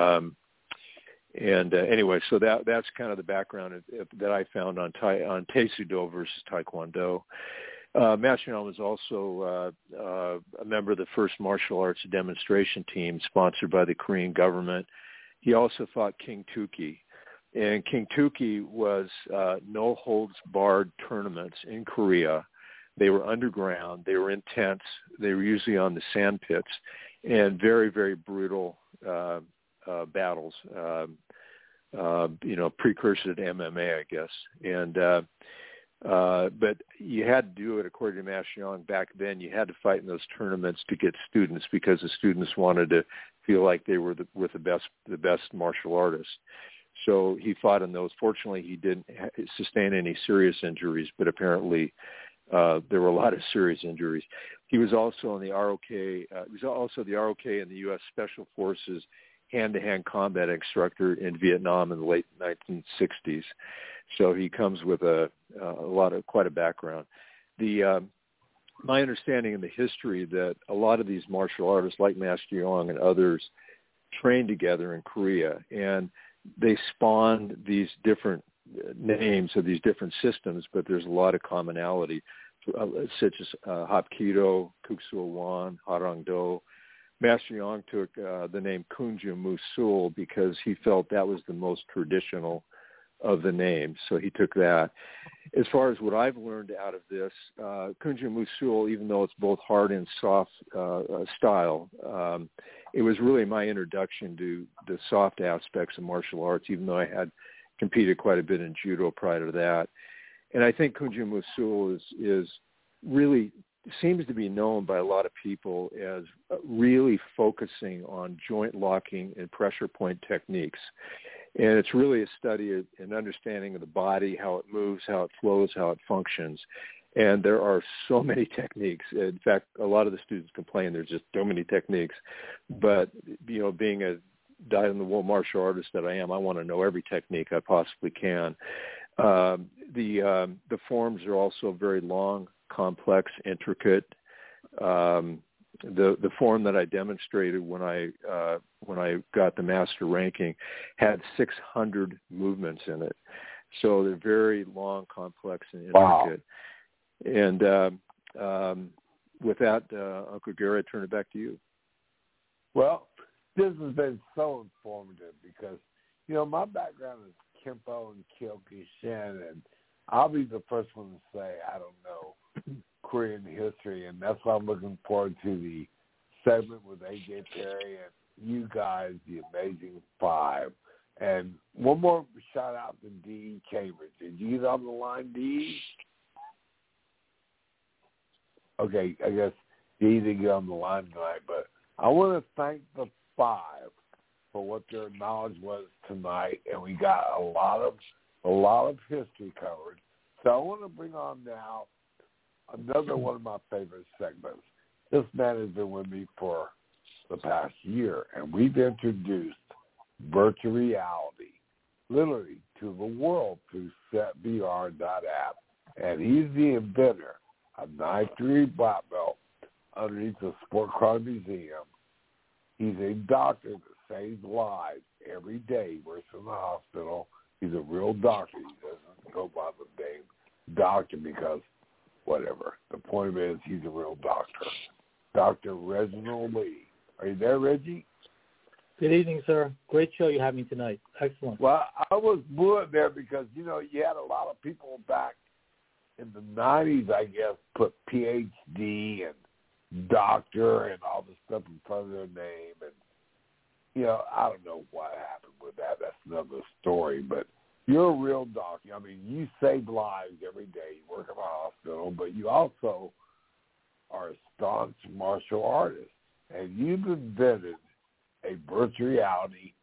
Anyway, so that's kind of the background that I found on Taekwondo versus Taekwondo. Master Yang was also a member of the first martial arts demonstration team sponsored by the Korean government. He also fought King Tuki. And King Tuki was no-holds-barred tournaments in Korea. They were underground. They were intense. They were usually on the sand pits, and very, very brutal battles, precursor to MMA, I guess. And but you had to do it, according to Master Yang back then. You had to fight in those tournaments to get students because the students wanted to feel like they were the best martial artists. So he fought in those. Fortunately, he didn't sustain any serious injuries, but apparently there were a lot of serious injuries. He was also on the ROK. He was also the ROK and the U.S. Special Forces hand-to-hand combat instructor in Vietnam in the late 1960s. So he comes with quite a background. My understanding in the history that a lot of these martial artists, like Master Yang and others, trained together in Korea, and they spawned these different names of these different systems, but there's a lot of commonality, such as Hapkido, Kuksul Wan, Harangdo. Master Yang took the name Kunju Musul because he felt that was the most traditional of the names, so he took that. As far as what I've learned out of this, Kunju Musul, even though it's both hard and soft style, it was really my introduction to the soft aspects of martial arts, even though I had competed quite a bit in judo prior to that. And I think Kunju Musul is really seems to be known by a lot of people as really focusing on joint locking and pressure point techniques. And it's really a study and understanding of the body, how it moves, how it flows, how it functions. And there are so many techniques. In fact, a lot of the students complain there's just so many techniques. But, being a dyed-in-the-wool martial artist that I am, I want to know every technique I possibly can. The forms are also very long, complex, intricate. The form that I demonstrated when I got the master ranking had 600 movements in it, so they're very long, complex, and intricate. Wow. And with that, Uncle Gary, I turn it back to you. Well, this has been so informative because my background is Kempo and Kyokushin, and I'll be the first one to say I don't know Korean history, and that's why I'm looking forward to the segment with AJ Perry and you guys, the Amazing Five. And one more shout out to Dee Chambers. Did you get on the line, Dee? Okay, I guess Dee didn't get on the line tonight, but I want to thank the five for what their knowledge was tonight, and we got a lot of history covered. So I want to bring on now another one of my favorite segments. This man has been with me for the past year, and we've introduced virtual reality literally to the world through SetVR.app. And he's the inventor of 9-3 black belt underneath the Sport Karate Museum. He's a doctor that saves lives every day. He works in the hospital. He's a real doctor. He doesn't go by the name doctor because whatever. The point of it is he's a real doctor. Dr. Reginald Lee. Are you there, Reggie? Good evening, sir. Great show you have me tonight. Excellent. Well, I was blew there because, you had a lot of people back in the 90s, I guess, put PhD and doctor and all this stuff in front of their name. And, I don't know what happened with that. That's another story. But you're a real doctor. I mean, you save lives every day. You work in a hospital, but you also are a staunch martial artist. And you've invented a virtual reality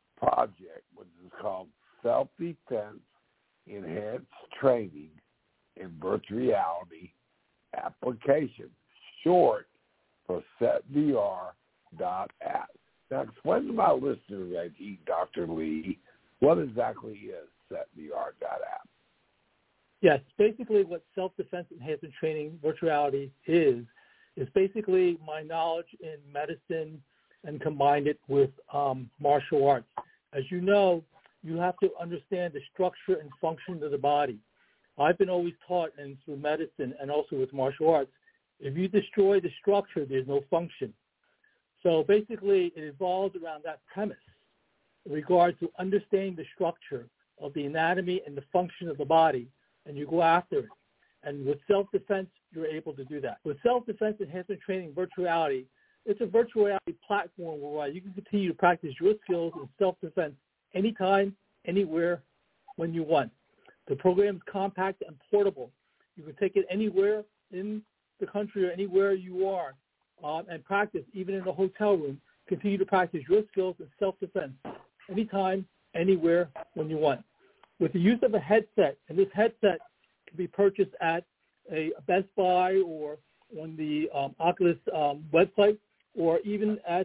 project, which is called Self-Defense Enhanced Training in virtual reality application, short for SetVR.app. Now, explain to my listeners, Dr. Lee, what exactly is SetVR.app? Yes, basically what self-defense enhancement training virtual reality is basically my knowledge in medicine and combined it with martial arts. As you know, you have to understand the structure and function of the body. I've been always taught, and through medicine and also with martial arts, if you destroy the structure, there's no function. So basically, it evolves around that premise in regard to understanding the structure of the anatomy and the function of the body, and you go after it. And with self-defense, you're able to do that. With self-defense enhancement training virtual reality, it's a virtual reality platform where you can continue to practice your skills in self-defense anytime, anywhere, when you want. The program is compact and portable. You can take it anywhere in the country or anywhere you are and practice, even in a hotel room. Continue to practice your skills in self-defense anytime, anywhere, when you want. With the use of a headset, and this headset can be purchased at a Best Buy or on the Oculus website, or even at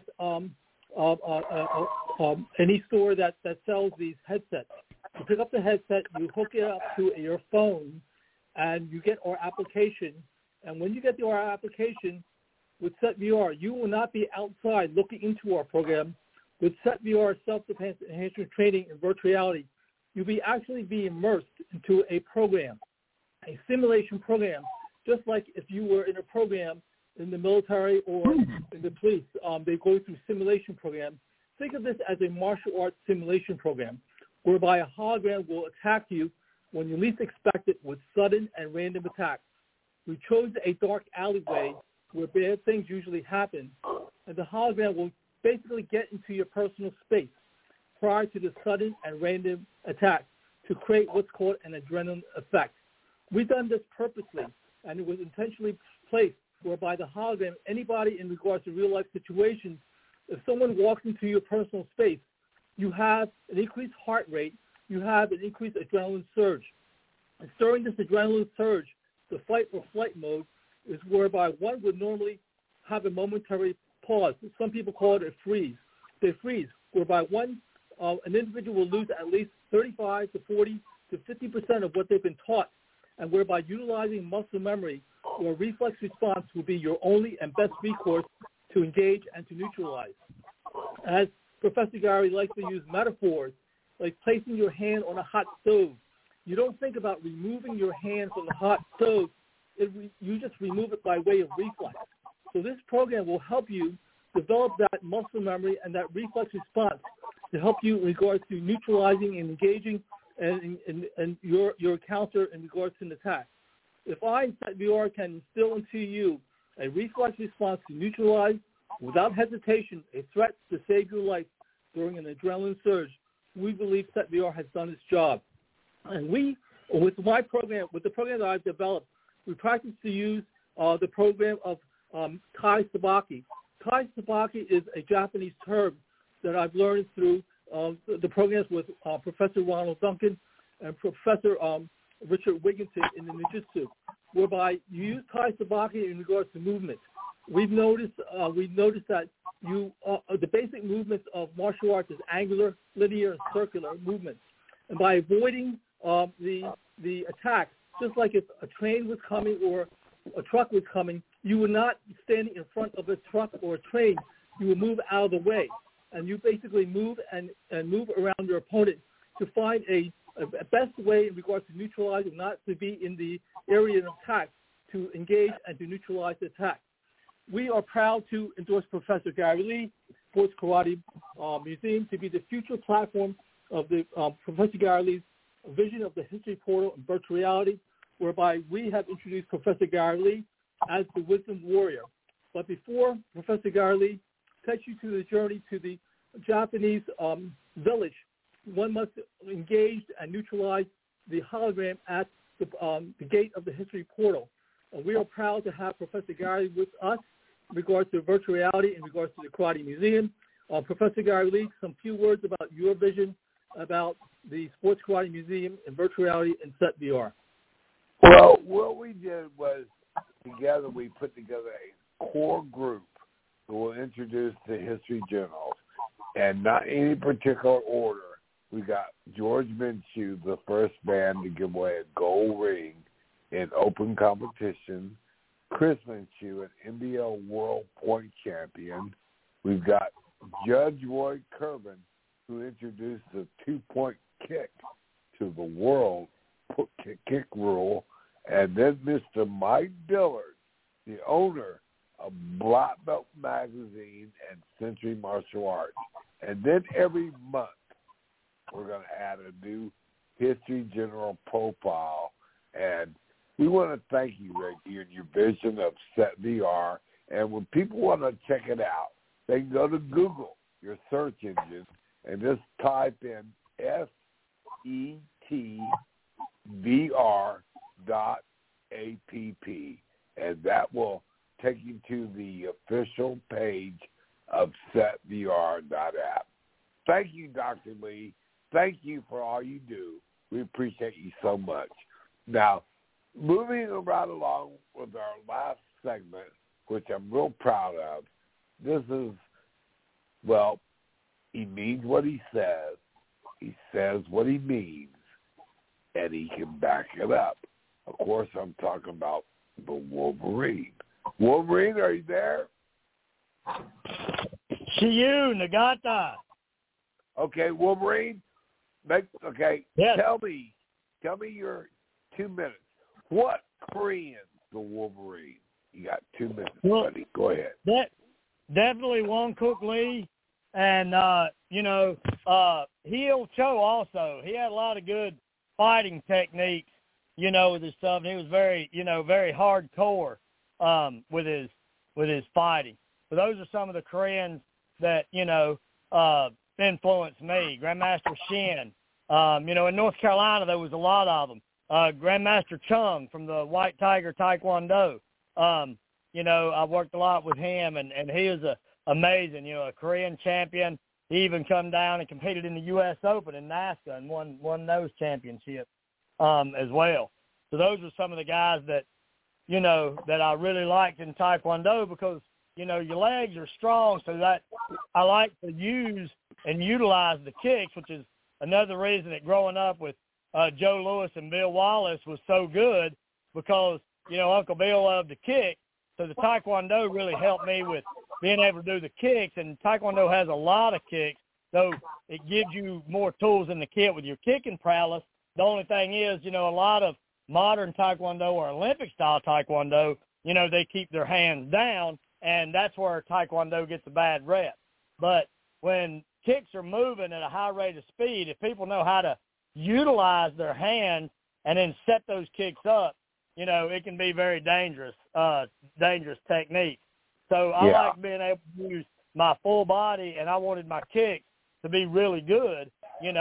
any store that sells these headsets. You pick up the headset, you hook it up to your phone, and you get our application. And when you get our application with SetVR, you will not be outside looking into our program. With SetVR self-defense enhancement training in virtual reality, you'll actually be immersed into a program, a simulation program, just like if you were in a program in the military or in the police. They go through simulation program. Think of this as a martial arts simulation program, whereby a hologram will attack you when you least expect it with sudden and random attacks. We chose a dark alleyway where bad things usually happen, and the hologram will basically get into your personal space prior to the sudden and random attack to create what's called an adrenaline effect. We've done this purposely, and it was intentionally placed whereby the hologram, anybody in regards to real-life situations, if someone walks into your personal space, you have an increased heart rate, you have an increased adrenaline surge. And during this adrenaline surge, the fight or flight mode is whereby one would normally have a momentary pause. Some people call it a freeze. They freeze, whereby an individual will lose at least 35 to 40 to 50% of what they've been taught, and whereby utilizing muscle memory or reflex response will be your only and best recourse to engage and to neutralize. As Professor Gary likes to use metaphors, like placing your hand on a hot stove. You don't think about removing your hand from the hot stove. You just remove it by way of reflex. So this program will help you develop that muscle memory and that reflex response to help you in regards to neutralizing and engaging and your counter in regards to an attack. If I, SetVR, can instill into you a reflex response to neutralize, without hesitation, a threat to save your life during an adrenaline surge, we believe SetVR has done its job. And we, with my program, with the program that I've developed, we practice to use the program of Kai Sabaki. Kai Sabaki is a Japanese term that I've learned through the programs with Professor Ronald Duncan and Professor Richard Wigginton in the Ninjutsu, whereby you use Kai Sabaki in regards to movement. We've noticed that the basic movements of martial arts is angular, linear, and circular movements. And by avoiding the attack, just like if a train was coming or a truck was coming, you would not be standing in front of a truck or a train. You would move out of the way, and you basically move and move around your opponent to find a best way in regards to neutralizing, not to be in the area of attack, to engage and to neutralize the attack. We are proud to endorse Professor Gary Lee, Sports Karate Museum, to be the future platform of the Professor Gary Lee's vision of the History Portal and virtual reality, whereby we have introduced Professor Gary Lee as the Wisdom Warrior. But before Professor Gary Lee takes you to the journey to the Japanese village, one must engage and neutralize the hologram at the gate of the History Portal. And we are proud to have Professor Gary with us in regards to virtual reality, in regards to the Karate Museum. Professor Gary Lee, some few words about your vision about the Sports Karate Museum and virtual reality and SetVR. Well, what we did was together we put together a core group who will introduce the history journals, and not any particular order. We got George Minshew, the first man to give away a gold ring in open competition. Chris Minshew, an NBL World Point Champion. We've got Judge Roy Kervin, who introduced the 2-point kick to the world kick rule. And then Mr. Mike Dillard, the owner of Black Belt Magazine and Century Martial Arts. And then every month, we're going to add a new History General profile. And we want to thank you, Ricky, and your vision of Set VR. And when people want to check it out, they can go to Google, your search engine, and just type in SETVR.app, and that will take you to the official page of SetVR.app. Thank you, Dr. Lee. Thank you for all you do. We appreciate you so much. Now, moving right along with our last segment, which I'm real proud of, this is, well, he means what he says what he means, and he can back it up. Of course, I'm talking about the Wolverine. Wolverine, are you there? See you, Nagata. Okay, Wolverine. Yes. Tell me your 2 minutes. What Koreans the Wolverine? You got 2 minutes, buddy. Go ahead. Definitely Wong-Kook Lee, and Heel Cho also. He had a lot of good fighting techniques, with his stuff. And he was very hardcore with his fighting. So those are some of the Koreans that influenced me. Grandmaster Shin. In North Carolina there was a lot of them. Grandmaster Chung from the White Tiger Taekwondo. I worked a lot with him, and he is amazing. A Korean champion. He even come down and competed in the U.S. Open in NASCA and won those championships as well. So those are some of the guys that that I really liked in Taekwondo because your legs are strong, so that I like to use and utilize the kicks, which is another reason that growing up with Joe Louis and Bill Wallace was so good because Uncle Bill loved to kick. So the Taekwondo really helped me with being able to do the kicks, and Taekwondo has a lot of kicks, so it gives you more tools in the kit with your kicking prowess. The only thing is, a lot of modern Taekwondo or Olympic-style Taekwondo, they keep their hands down, and that's where Taekwondo gets a bad rep. But when kicks are moving at a high rate of speed, if people know how to utilize their hands and then set those kicks up, it can be very dangerous technique. So I like being able to use my full body, and I wanted my kicks to be really good, and,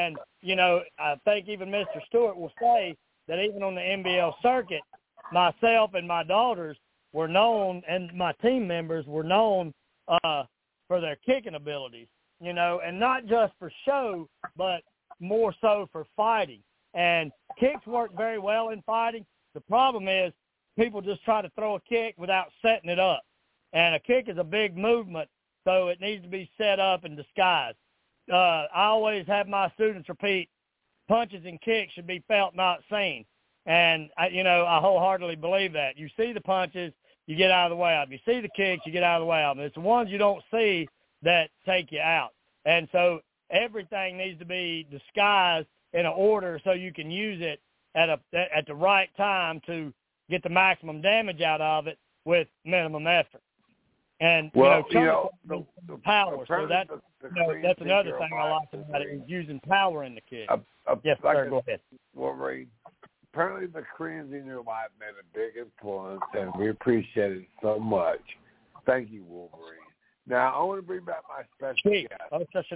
I think even Mr. Stewart will say that even on the NBL circuit, myself and my daughters were known, and my team members were known for their kicking abilities, and not just for show, but more so for fighting. And kicks work very well in fighting. The problem is people just try to throw a kick without setting it up. And a kick is a big movement, so it needs to be set up and disguised. I always have my students repeat, punches and kicks should be felt, not seen. And, I wholeheartedly believe that. You see the punches, you get out of the way of them. You see the kicks, you get out of the way of them. It's the ones you don't see that take you out. And so everything needs to be disguised in an order so you can use it at the right time to get the maximum damage out of it with minimum effort. And the power. So that's another thing I like about it is using power in the kick. Yes, sir. Go ahead. Wolverine. Apparently, the Koreans in your life made a big influence, and we appreciate it so much. Thank you, Wolverine. Now I want to bring back my special guest.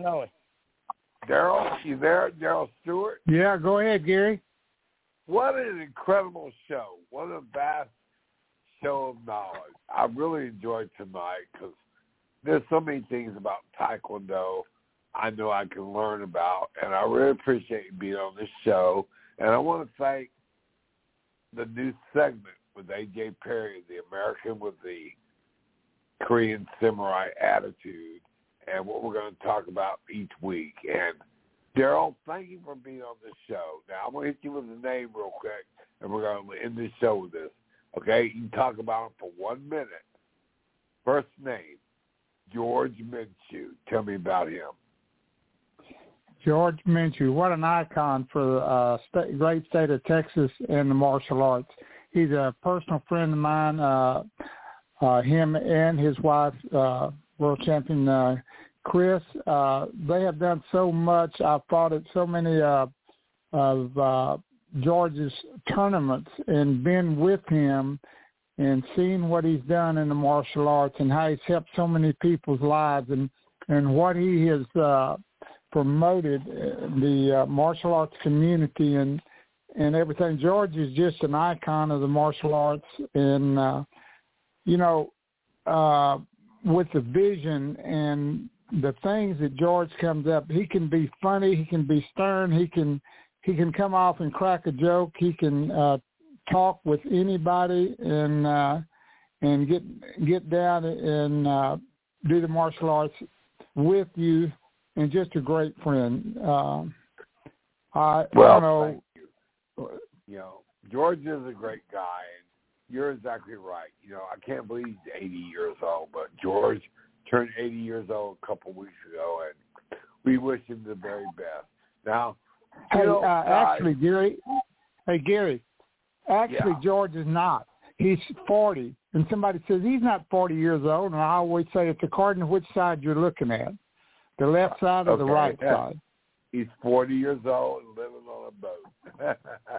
Daryl, you there? Daryl Stewart? Yeah, go ahead, Gary. What an incredible show. What a vast show of knowledge. I really enjoyed tonight because there's so many things about Taekwondo I know I can learn about, and I really appreciate you being on this show. And I want to thank the new segment with A.J. Perry, the American with the Korean samurai attitude, and what we're going to talk about each week. And Daryl, thank you for being on this show. Now, I'm going to hit you with a name real quick, and we're going to end this show with this. Okay? You can talk about him for 1 minute. First name, George Minshew. Tell me about him. George Minshew, what an icon for the great state of Texas and the martial arts. He's a personal friend of mine. Him and his wife, world champion Chris, they have done so much. I've fought at so many of George's tournaments and been with him and seen what he's done in the martial arts and how he's helped so many people's lives and what he has promoted the martial arts community and everything. George is just an icon of the martial arts, and with the vision and the things that George comes up, he can be funny, he can be stern, he can come off and crack a joke, he can talk with anybody and get down and do the martial arts with you, and just a great friend. I don't know. George is a great guy, and you're exactly right. I can't believe he's 80 years old, but George turned 80 years old a couple of weeks ago, and we wish him the very best. Now, actually, Gary, George is not. He's 40, and somebody says he's not 40 years old, and I always say it's according to which side you're looking at, the left side or the right side. He's 40 years old and living on a boat,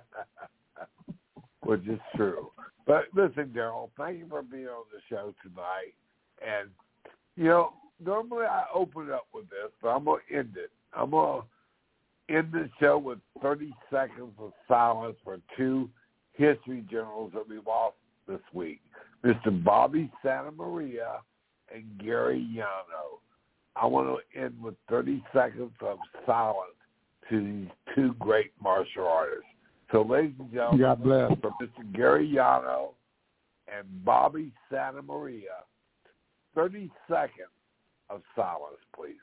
which is true. But listen, Daryl, thank you for being on the show tonight. And, normally I open it up with this, but I'm going to end it. I'm going to end the show with 30 seconds of silence for two history generals that we lost this week, Mr. Bobby Santa Maria and Gary Yano. I want to end with 30 seconds of silence to these two great martial artists. So, ladies and gentlemen, God bless. For Mr. Gary Yano and Bobby Santa Maria, 30 seconds of silence, please.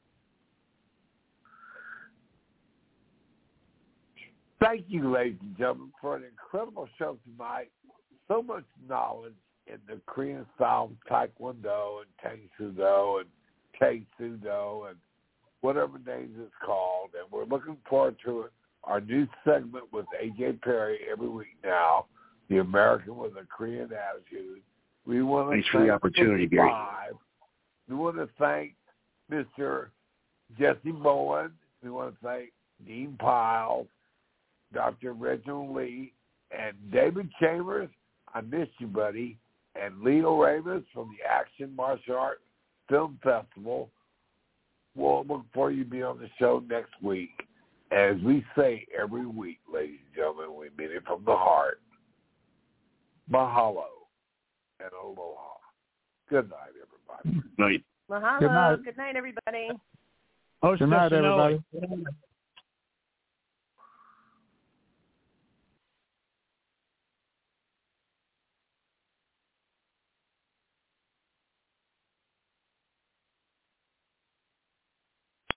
Thank you, ladies and gentlemen, for an incredible show tonight. So much knowledge in the Korean style Taekwondo and Tang Sudo and Tae Sudo and whatever names it's called. And we're looking forward to our new segment with A.J. Perry every week now, the American with a Korean attitude. We want to Thanks for the opportunity, Gary. We want to thank Mr. Jesse Bowen. We want to thank Dean Piles, Dr. Reginald Lee, and David Chambers. I miss you, buddy. And Leo Ramos from the Action Martial Arts Film Festival. We'll look for you to be on the show next week. As we say every week, ladies and gentlemen, we mean it from the heart. Mahalo and aloha. Good night, everybody. Night. Mahalo. Good night. Good night, everybody. Good night, everybody.